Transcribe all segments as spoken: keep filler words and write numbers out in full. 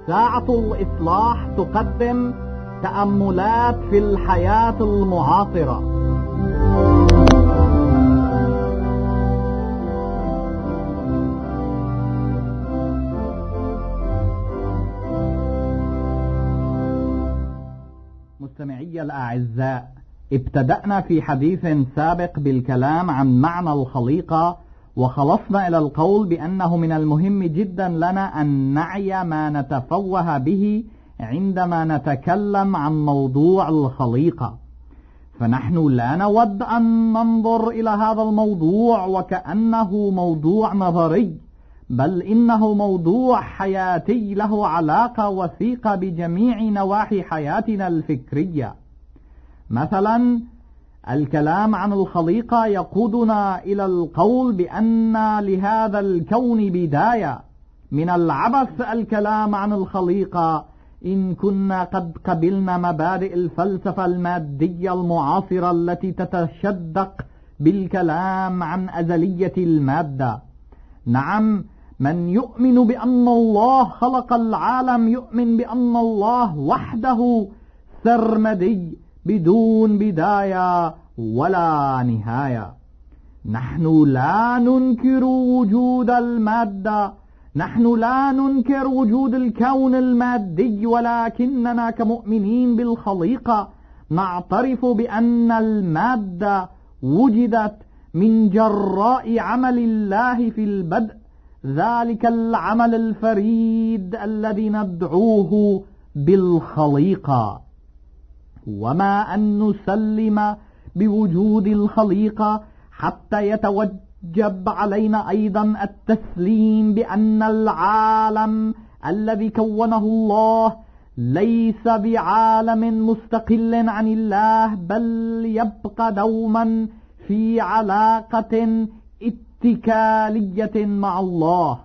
ساعة الإصلاح تقدم تأملات في الحياة المعاصرة. مستمعي الأعزاء، ابتدأنا في حديث سابق بالكلام عن معنى الخليقة، وخلصنا إلى القول بأنه من المهم جدا لنا أن نعي ما نتفوه به عندما نتكلم عن موضوع الخليقة، فنحن لا نود أن ننظر إلى هذا الموضوع وكأنه موضوع نظري، بل إنه موضوع حياتي له علاقة وثيقة بجميع نواحي حياتنا الفكرية. مثلا الكلام عن الخليقة يقودنا إلى القول بأن لهذا الكون بداية. من العبث الكلام عن الخليقة إن كنا قد قبلنا مبادئ الفلسفة المادية المعاصرة التي تتشدق بالكلام عن أزلية المادة. نعم، من يؤمن بأن الله خلق العالم يؤمن بأن الله وحده سرمدي بدون بداية ولا نهاية. نحن لا ننكر وجود المادة، نحن لا ننكر وجود الكون المادي، ولكننا كمؤمنين بالخليقة نعترف بأن المادة وجدت من جراء عمل الله في البدء، ذلك العمل الفريد الذي ندعوه بالخليقة. وما أن نسلم بوجود الخليقة حتى يتوجب علينا أيضا التسليم بأن العالم الذي كونه الله ليس بعالم مستقل عن الله، بل يبقى دوما في علاقة اتكالية مع الله.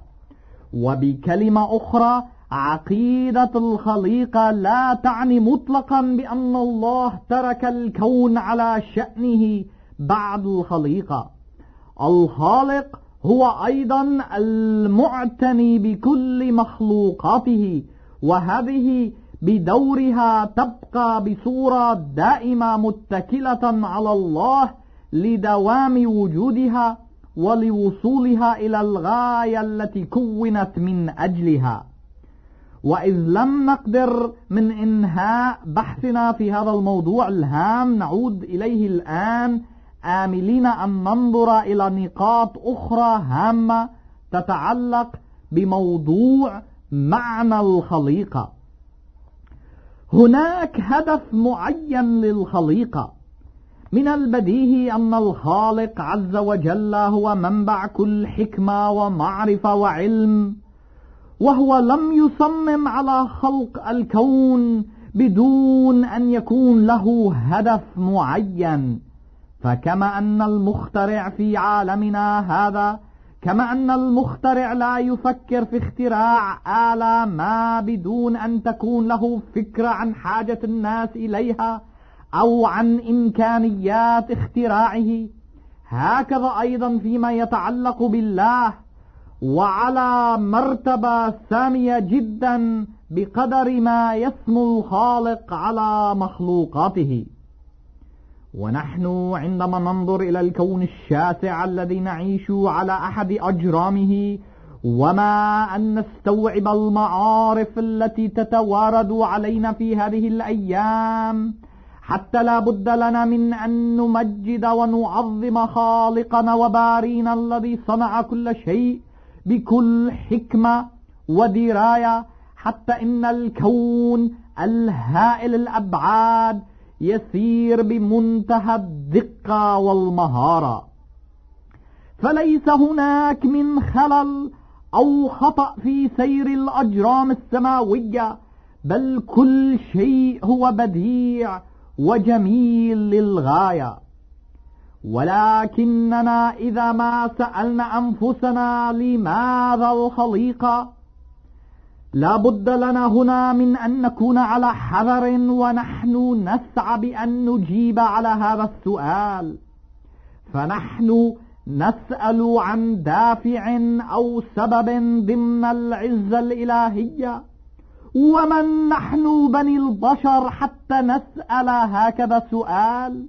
وبكلمة أخرى، عقيدة الخليقة لا تعني مطلقا بأن الله ترك الكون على شأنه بعد الخليقة. الخالق هو أيضا المعتني بكل مخلوقاته، وهذه بدورها تبقى بصورة دائمة متكلة على الله لدوام وجودها ولوصولها إلى الغاية التي كونت من أجلها. وإذ لم نقدر من إنهاء بحثنا في هذا الموضوع الهام، نعود إليه الآن آملين أن ننظر إلى نقاط أخرى هامة تتعلق بموضوع معنى الخليقة. هناك هدف معين للخليقة. من البديهي أن الخالق عز وجل هو منبع كل حكمة ومعرفة وعلم، وهو لم يصمم على خلق الكون بدون أن يكون له هدف معين. فكما أن المخترع في عالمنا هذا، كما أن المخترع لا يفكر في اختراع آلة ما بدون أن تكون له فكرة عن حاجة الناس إليها أو عن إمكانيات اختراعه، هكذا أيضا فيما يتعلق بالله، وعلى مرتبة ثانية جدا بقدر ما يسمو الخالق على مخلوقاته. ونحن عندما ننظر إلى الكون الشاسع الذي نعيش على أحد أجرامه، وما أن نستوعب المعارف التي تتوارد علينا في هذه الأيام، حتى لا بد لنا من أن نمجد ونعظم خالقنا وبارينا الذي صنع كل شيء بكل حكمة ودراية، حتى إن الكون الهائل الأبعاد يسير بمنتهى الدقة والمهارة. فليس هناك من خلل أو خطأ في سير الأجرام السماوية، بل كل شيء هو بديع وجميل للغاية. ولكننا إذا ما سألنا أنفسنا لماذا الخليقة، لا بد لنا هنا من أن نكون على حذر ونحن نسعى بأن نجيب على هذا السؤال. فنحن نسأل عن دافع أو سبب ضمن العزة الإلهية، ومن نحن بني البشر حتى نسأل هكذا سؤال؟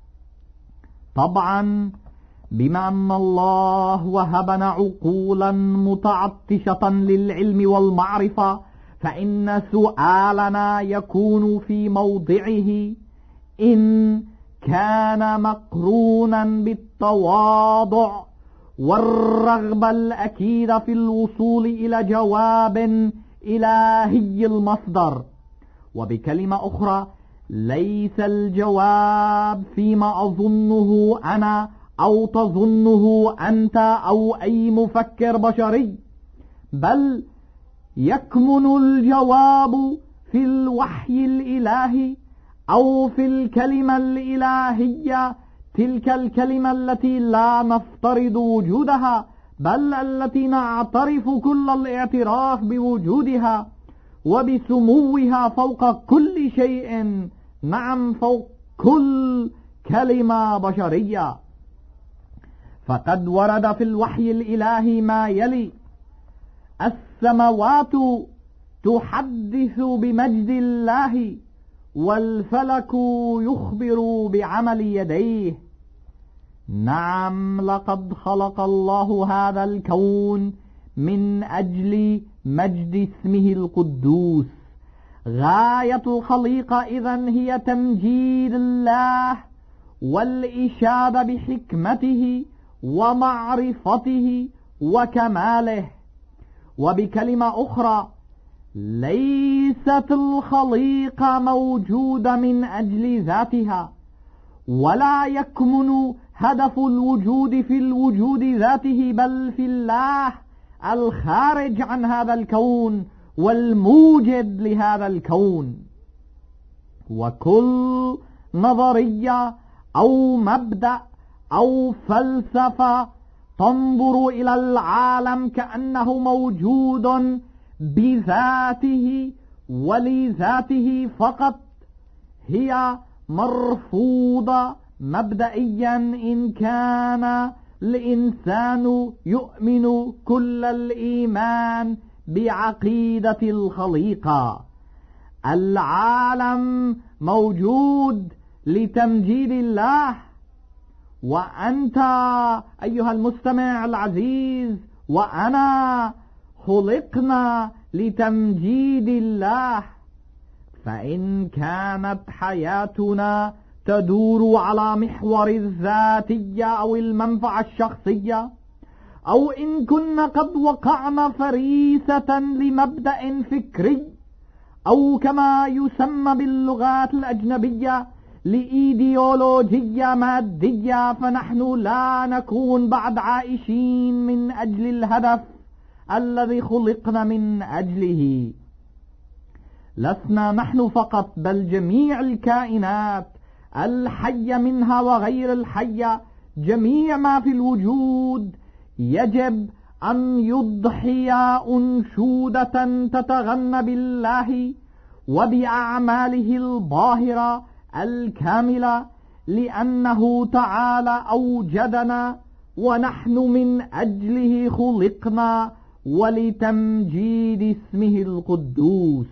طبعا بما أن الله وهبنا عقولا متعطشة للعلم والمعرفة، فإن سؤالنا يكون في موضعه إن كان مقرونا بالتواضع والرغبة الأكيدة في الوصول إلى جواب إلهي المصدر. وبكلمة أخرى، ليس الجواب فيما أظنه أنا أو تظنه أنت أو أي مفكر بشري، بل يكمن الجواب في الوحي الإلهي أو في الكلمة الإلهية، تلك الكلمة التي لا نفترض وجودها بل التي نعترف كل الاعتراف بوجودها وبسموها فوق كل شيء، نعم فوق كل كلمة بشرية. فقد ورد في الوحي الإلهي ما يلي: السماوات تحدث بمجد الله والفلك يخبر بعمل يديه. نعم، لقد خلق الله هذا الكون من أجل مجد اسمه القدوس. غاية الخليقة إذن هي تمجيد الله والإشادة بحكمته ومعرفته وكماله. وبكلمة أخرى، ليست الخليقة موجودة من أجل ذاتها، ولا يكمن هدف الوجود في الوجود ذاته بل في الله الخارج عن هذا الكون والموجد لهذا الكون. وكل نظرية أو مبدأ أو فلسفة تنظر إلى العالم كأنه موجود بذاته ولذاته فقط هي مرفوضة مبدئيا، إن كان الإنسان يؤمن كل الإيمان بعقيدة الخليقة. العالم موجود لتمجيد الله، وأنت أيها المستمع العزيز وأنا خلقنا لتمجيد الله. فإن كانت حياتنا تدور على محور الذاتية أو المنفعة الشخصية، أو إن كنا قد وقعنا فريسة لمبدأ فكري، أو كما يسمى باللغات الأجنبية لإيديولوجية مادية، فنحن لا نكون بعد عائشين من أجل الهدف الذي خلقنا من أجله. لسنا نحن فقط بل جميع الكائنات الحية منها وغير الحية، جميع ما في الوجود يجب أن يضحي أنشودة تتغنى بالله وبأعماله الباهرة الكاملة، لأنه تعالى أوجدنا ونحن من أجله خلقنا ولتمجيد اسمه القدوس.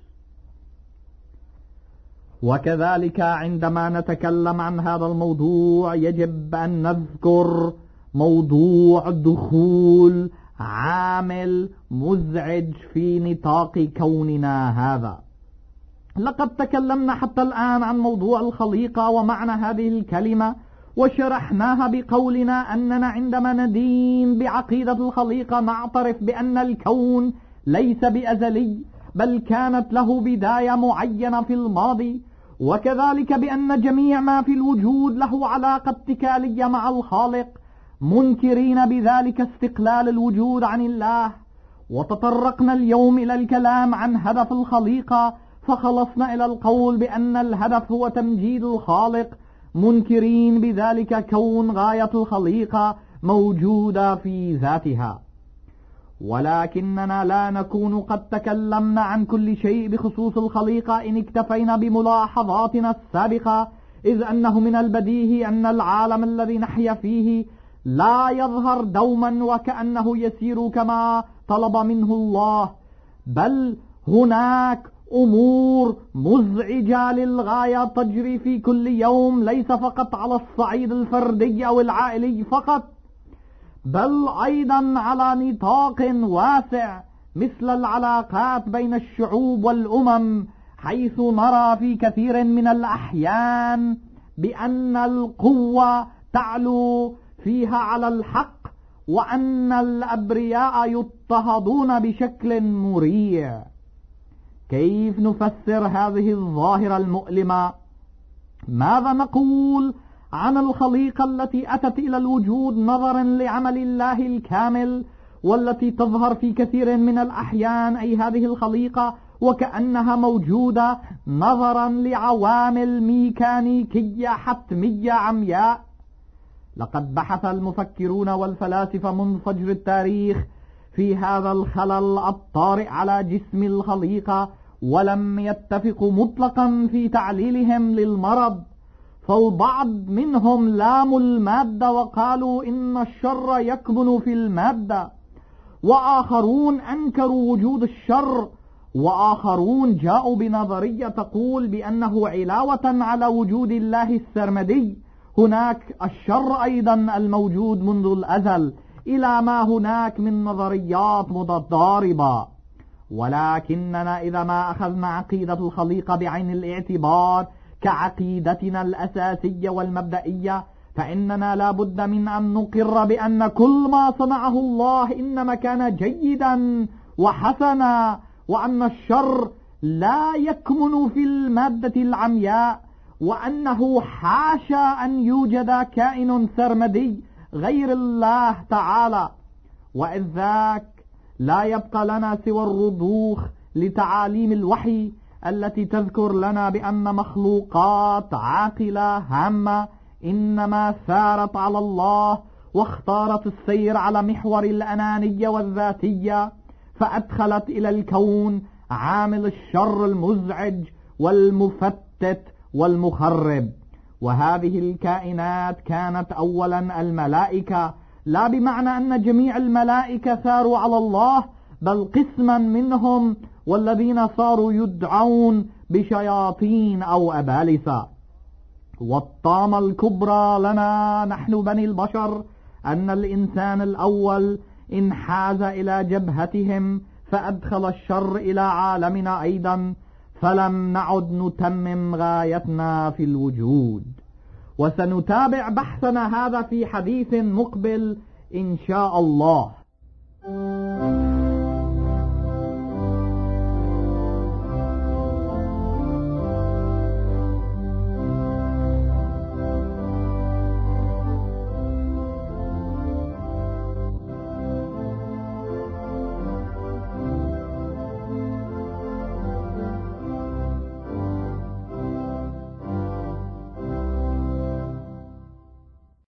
وكذلك عندما نتكلم عن هذا الموضوع يجب أن نذكر موضوع دخول عامل مزعج في نطاق كوننا هذا. لقد تكلمنا حتى الآن عن موضوع الخليقة ومعنى هذه الكلمة، وشرحناها بقولنا أننا عندما ندين بعقيدة الخليقة نعترف بأن الكون ليس بأزلي بل كانت له بداية معينة في الماضي، وكذلك بأن جميع ما في الوجود له علاقة اتكالية مع الخالق، منكرين بذلك استقلال الوجود عن الله. وتطرقنا اليوم إلى الكلام عن هدف الخليقة، فخلصنا إلى القول بأن الهدف هو تمجيد الخالق، منكرين بذلك كون غاية الخليقة موجودة في ذاتها. ولكننا لا نكون قد تكلمنا عن كل شيء بخصوص الخليقة إن اكتفينا بملاحظاتنا السابقة، إذ أنه من البديهي أن العالم الذي نحيا فيه لا يظهر دوما وكأنه يسير كما طلب منه الله، بل هناك أمور مزعجة للغاية تجري في كل يوم، ليس فقط على الصعيد الفردي أو العائلي فقط، بل أيضا على نطاق واسع مثل العلاقات بين الشعوب والأمم، حيث نرى في كثير من الأحيان بأن القوة تعلو فيها على الحق، وأن الأبرياء يضطهدون بشكل مريع. كيف نفسر هذه الظاهرة المؤلمة؟ ماذا نقول عن الخليقة التي أتت إلى الوجود نظرا لعمل الله الكامل، والتي تظهر في كثير من الأحيان أي هذه الخليقة وكأنها موجودة نظرا لعوامل ميكانيكية حتمية عمياء؟ لقد بحث المفكرون والفلاسفة منذ فجر التاريخ في هذا الخلل الطارئ على جسم الخليقة، ولم يتفقوا مطلقا في تعليلهم للمرض. فالبعض منهم لاموا المادة وقالوا إن الشر يكمن في المادة، وآخرون أنكروا وجود الشر، وآخرون جاءوا بنظرية تقول بأنه علاوة على وجود الله السرمدي هناك الشر أيضا الموجود منذ الأزل، إلى ما هناك من نظريات متضاربة. ولكننا إذا ما أخذنا عقيدة الخليقة بعين الاعتبار كعقيدتنا الأساسية والمبدئية، فإننا لا بد من أن نقر بأن كل ما صنعه الله إنما كان جيدا وحسنا، وأن الشر لا يكمن في المادة العمياء، وأنه حاشا أن يوجد كائن سرمدي غير الله تعالى. وإذ ذاك لا يبقى لنا سوى الرضوخ لتعاليم الوحي التي تذكر لنا بأن مخلوقات عاقلة هامة إنما سارت على الله واختارت السير على محور الأنانية والذاتية، فأدخلت إلى الكون عامل الشر المزعج والمفتت والمخرب. وهذه الكائنات كانت أولا الملائكة، لا بمعنى أن جميع الملائكة ساروا على الله، بل قسما منهم، والذين صاروا يدعون بشياطين أو أبالسة. والطامة الكبرى لنا نحن بني البشر أن الإنسان الأول انحاز إلى جبهتهم فأدخل الشر إلى عالمنا أيضا، فلم نعد نتمم غايتنا في الوجود. وسنتابع بحثنا هذا في حديث مقبل إن شاء الله.